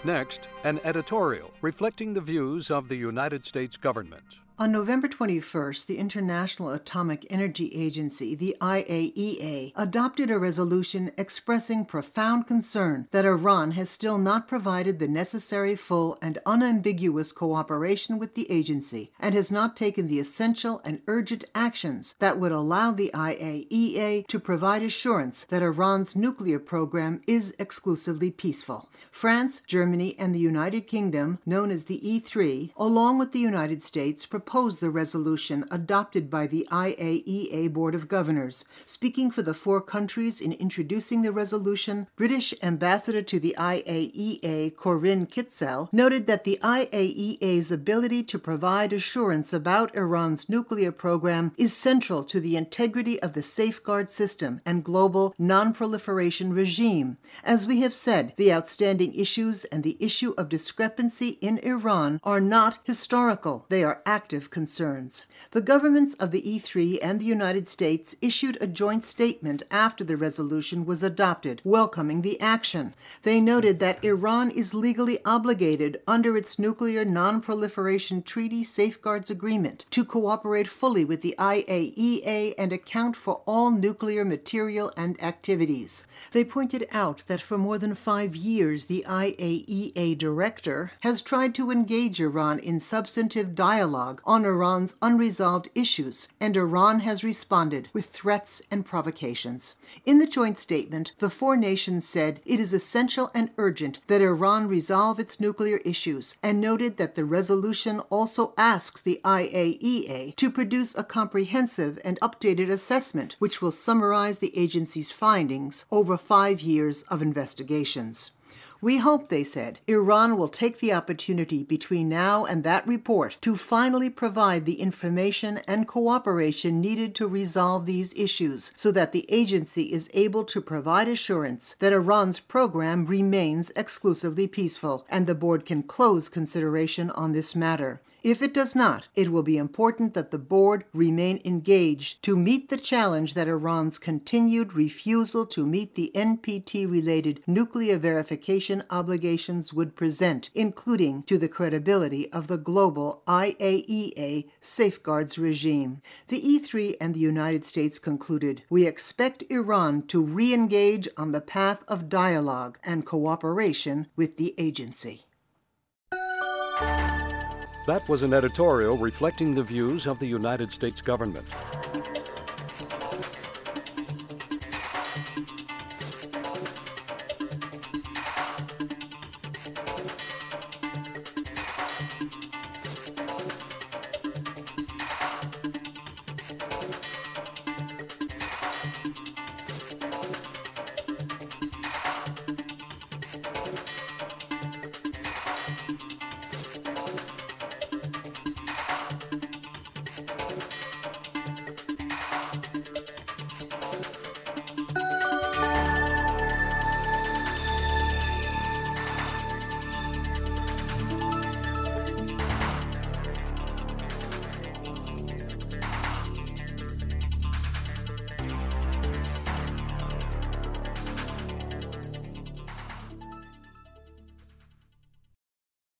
Next, an editorial reflecting the views of the United States government. On November 21st, the International Atomic Energy Agency, the IAEA, adopted a resolution expressing profound concern that Iran has still not provided the necessary full and unambiguous cooperation with the agency and has not taken the essential and urgent actions that would allow the IAEA to provide assurance that Iran's nuclear program is exclusively peaceful. France, Germany, and the United Kingdom, known as the E3, along with the United States, proposed the resolution adopted by the IAEA Board of Governors. Speaking for the four countries in introducing the resolution, British Ambassador to the IAEA, Corinne Kitzel, noted that the IAEA's ability to provide assurance about Iran's nuclear program is central to the integrity of the safeguard system and global non-proliferation regime. As we have said, the outstanding issues and the issue of discrepancy in Iran are not historical. They are active concerns. The governments of the E3 and the United States issued a joint statement after the resolution was adopted, welcoming the action. They noted that Iran is legally obligated under its Nuclear Non-Proliferation Treaty Safeguards Agreement to cooperate fully with the IAEA and account for all nuclear material and activities. They pointed out that for more than 5 years, the IAEA director has tried to engage Iran in substantive dialogue on Iran's unresolved issues, and Iran has responded with threats and provocations. In the joint statement, the four nations said it is essential and urgent that Iran resolve its nuclear issues, and noted that the resolution also asks the IAEA to produce a comprehensive and updated assessment which will summarize the agency's findings over 5 years of investigations. We hope, they said, Iran will take the opportunity between now and that report to finally provide the information and cooperation needed to resolve these issues so that the agency is able to provide assurance that Iran's program remains exclusively peaceful, and the board can close consideration on this matter. If it does not, it will be important that the board remain engaged to meet the challenge that Iran's continued refusal to meet the NPT-related nuclear verification obligations would present, including to the credibility of the global IAEA safeguards regime. The E3 and the United States concluded, "We expect Iran to re-engage on the path of dialogue and cooperation with the agency." That was an editorial reflecting the views of the United States government.